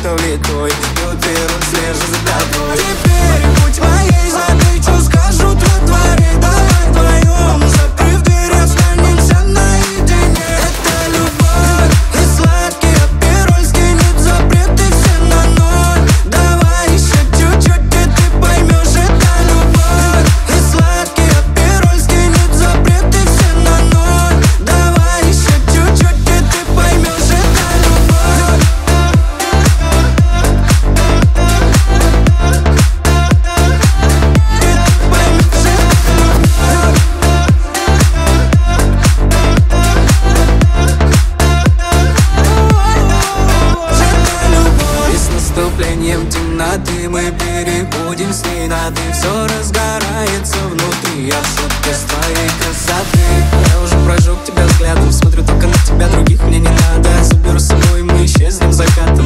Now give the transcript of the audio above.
будто влитой, и уберут, слежу за тобой. Теперь путь моей задачу, скажу твори, давай вдвоем, закрыв дверь, останемся наедине. Это любовь и сладкий апероль скинет запреты все на ноль. Давай еще чуть-чуть, и ты поймешь, это любовь и сладкий апероль скинет запреты все на ноль. Давай еще чуть-чуть, и ты поймешь, это любовь. И с наступлением темноты мы перебудем с ней на ты. Все разгорается внутри, я в шоке с твоей красоты. Я уже прожег тебя взглядом, смотрю только на тебя, других мне не надо. Заберу с собой, мы исчезнем в закат.